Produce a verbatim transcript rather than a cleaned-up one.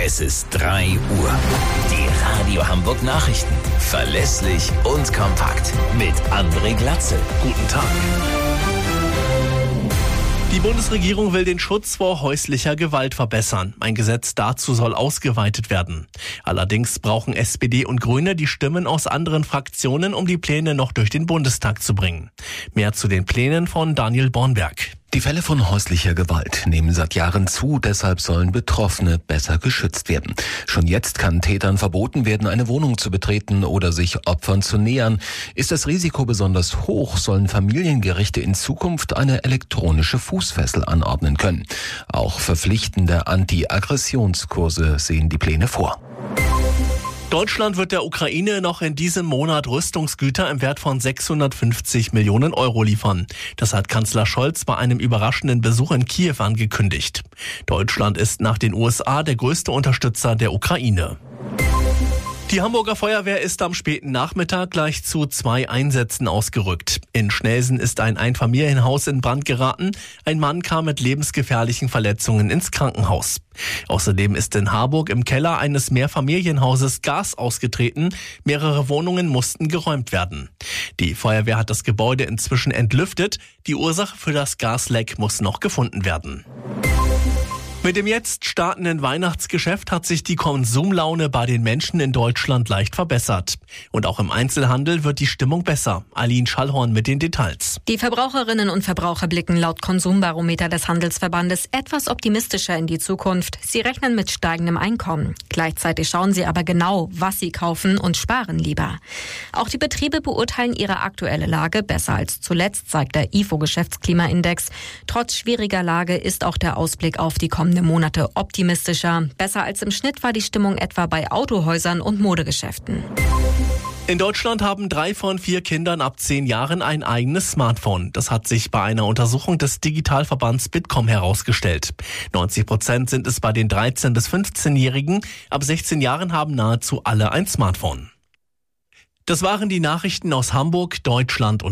Es ist drei Uhr. Die Radio Hamburg Nachrichten. Verlässlich und kompakt. Mit André Glatzel. Guten Tag. Die Bundesregierung will den Schutz vor häuslicher Gewalt verbessern. Ein Gesetz dazu soll ausgeweitet werden. Allerdings brauchen S P D und Grüne die Stimmen aus anderen Fraktionen, um die Pläne noch durch den Bundestag zu bringen. Mehr zu den Plänen von Daniel Bornberg. Die Fälle von häuslicher Gewalt nehmen seit Jahren zu, deshalb sollen Betroffene besser geschützt werden. Schon jetzt kann Tätern verboten werden, eine Wohnung zu betreten oder sich Opfern zu nähern. Ist das Risiko besonders hoch, sollen Familiengerichte in Zukunft eine elektronische Fußfessel anordnen können. Auch verpflichtende Anti-Aggressionskurse sehen die Pläne vor. Deutschland wird der Ukraine noch in diesem Monat Rüstungsgüter im Wert von sechshundertfünfzig Millionen Euro liefern. Das hat Kanzler Scholz bei einem überraschenden Besuch in Kiew angekündigt. Deutschland ist nach den U S A der größte Unterstützer der Ukraine. Die Hamburger Feuerwehr ist am späten Nachmittag gleich zu zwei Einsätzen ausgerückt. In Schnelsen ist ein Einfamilienhaus in Brand geraten. Ein Mann kam mit lebensgefährlichen Verletzungen ins Krankenhaus. Außerdem ist in Harburg im Keller eines Mehrfamilienhauses Gas ausgetreten. Mehrere Wohnungen mussten geräumt werden. Die Feuerwehr hat das Gebäude inzwischen entlüftet. Die Ursache für das Gasleck muss noch gefunden werden. Mit dem jetzt startenden Weihnachtsgeschäft hat sich die Konsumlaune bei den Menschen in Deutschland leicht verbessert. Und auch im Einzelhandel wird die Stimmung besser. Aline Schallhorn mit den Details. Die Verbraucherinnen und Verbraucher blicken laut Konsumbarometer des Handelsverbandes etwas optimistischer in die Zukunft. Sie rechnen mit steigendem Einkommen. Gleichzeitig schauen sie aber genau, was sie kaufen und sparen lieber. Auch die Betriebe beurteilen ihre aktuelle Lage besser als zuletzt, zeigt der I F O-Geschäftsklimaindex. Trotz schwieriger Lage ist auch der Ausblick auf die kommenden Monate optimistischer. Besser als im Schnitt war die Stimmung etwa bei Autohäusern und Modegeschäften. In Deutschland haben drei von vier Kindern ab zehn Jahren ein eigenes Smartphone. Das hat sich bei einer Untersuchung des Digitalverbands Bitkom herausgestellt. neunzig Prozent sind es bei den dreizehn- bis fünfzehnjährigen. Ab sechzehn Jahren haben nahezu alle ein Smartphone. Das waren die Nachrichten aus Hamburg, Deutschland und